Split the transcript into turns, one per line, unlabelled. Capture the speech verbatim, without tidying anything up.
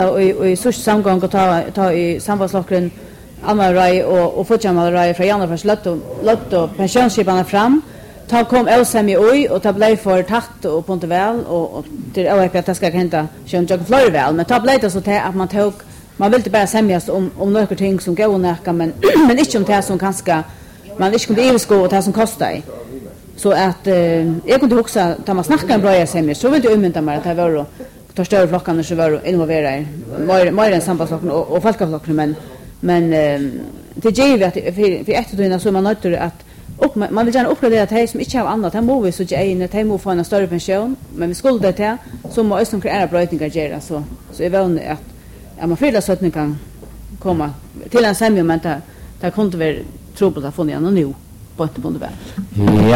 Och i sista samgång och ta ta i sambandslockren Anna Rai och och Fotjamal Rai från januari för lotto lotto pensionsskiparna fram. Ta kom Elsemi oj och ta blev för tatt och på inte väl och, och det är också att det ska hända sjön jag flyr väl men ta blev det så till att man tog man vill inte bara sämjas om om några ting som går näka men men inte om det som kanske man inte kunde evsko och det som kostar. Så att eh, jag kunde också ta man snacka en bra sämjas så vill du umynta mig att det var tar större flockarna så var involverade mer mer än sambandsflocken och, och folkflocken men men eh, det ger att för för ett då så man nötter att och man vill gärna uppgradera till som inte har annat här må vi så ge in till må få en större pension men vi skulle det till så må östom kreera brötningar göra så så är väl att ja man fylla så att ni kan komma till en sämja men där där kunde vi tro på att få igen nu på ett på det väl.